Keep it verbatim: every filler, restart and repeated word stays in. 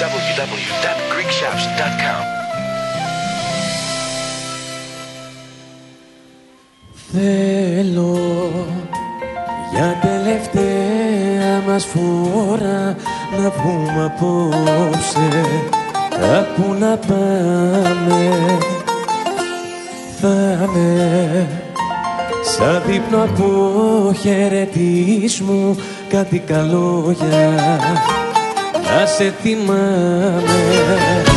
double-u double-u double-u dot greek shops dot com. Θέλω για τελευταία μας φορά να βγούμε απόψε κάπου να πάμε. Θα με σαν δείπνο αποχαιρετισμού κάτι καλόγια να σε θυμάμαι.